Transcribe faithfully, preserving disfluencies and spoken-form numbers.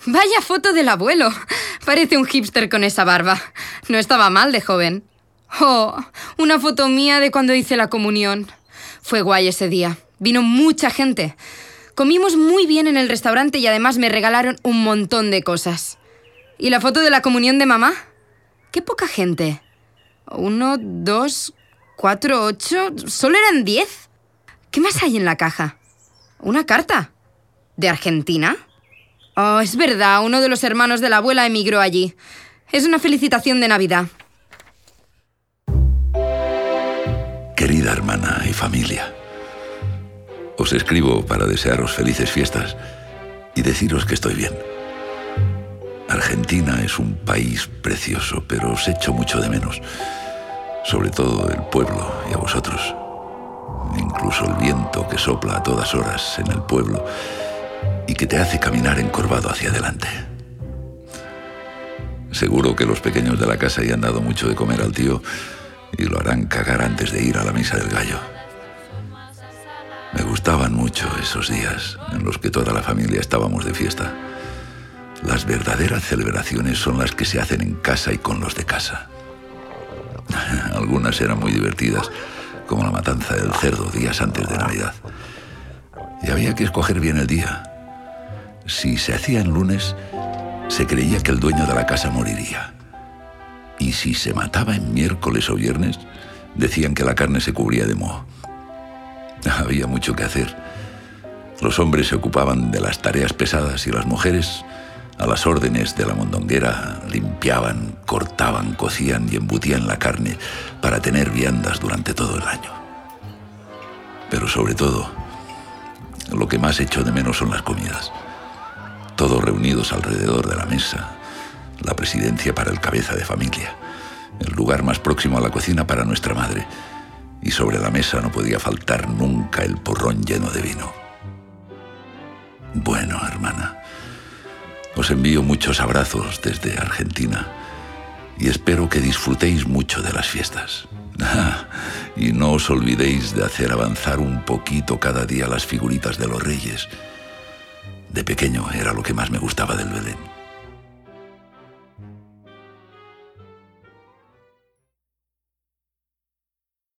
Vaya foto del abuelo. Parece un hipster con esa barba. No estaba mal de joven. Oh, una foto mía de cuando hice la comunión. Fue guay ese día. Vino mucha gente. Comimos muy bien en el restaurante y además me regalaron un montón de cosas. ¿Y la foto de la comunión de mamá? ¡Qué poca gente! Uno, dos, cuatro, ocho... ¿Solo eran diez? ¿Qué más hay en la caja? ¿Una carta? ¿De Argentina? Oh, es verdad, uno de los hermanos de la abuela emigró allí. Es una felicitación de Navidad. Querida hermana y familia, os escribo para desearos felices fiestas y deciros que estoy bien. Argentina es un país precioso, pero os echo mucho de menos. Sobre todo el pueblo y a vosotros. Incluso el viento que sopla a todas horas en el pueblo y que te hace caminar encorvado hacia adelante. Seguro que los pequeños de la casa ya han dado mucho de comer al tío y lo harán cagar antes de ir a la misa del gallo. Me gustaban mucho esos días en los que toda la familia estábamos de fiesta. Las verdaderas celebraciones son las que se hacen en casa y con los de casa. Algunas eran muy divertidas, como la matanza del cerdo días antes de Navidad. Y había que escoger bien el día. Si se hacía en lunes, se creía que el dueño de la casa moriría. Y si se mataba en miércoles o viernes, decían que la carne se cubría de moho. Había mucho que hacer. Los hombres se ocupaban de las tareas pesadas y las mujeres, a las órdenes de la mondonguera, limpiaban, cortaban, cocían y embutían la carne para tener viandas durante todo el año. Pero sobre todo, lo que más echo de menos son las comidas. Todos reunidos alrededor de la mesa, la presidencia para el cabeza de familia, el lugar más próximo a la cocina para nuestra madre, y sobre la mesa no podía faltar nunca el porrón lleno de vino. Bueno, hermana, os envío muchos abrazos desde Argentina y espero que disfrutéis mucho de las fiestas. Ah, y no os olvidéis de hacer avanzar un poquito cada día las figuritas de los reyes. De pequeño era lo que más me gustaba del Belén.